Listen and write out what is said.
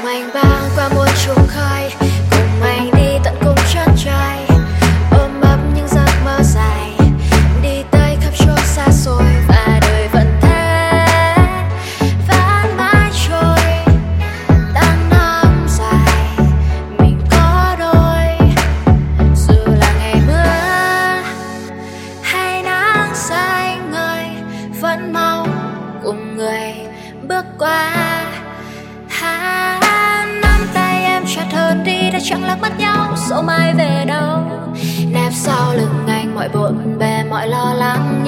anh băng qua muôn trùng khơi, cùng anh đi tận cùng chân trời, ôm ấp những giấc mơ dài, đi tới khắp chốn xa xôi. Và đời vẫn thế, vẫn mãi trôi, đang năm dài mình có đôi. Dù là ngày mưa hay nắng xanh ngời, vẫn mong cùng người bước qua. Nắm tay em chặt hơn đi, đã chẳng lạc mất nhau, dẫu mai về đâu. Nép sau lưng anh mọi bộn bề mọi lo lắng.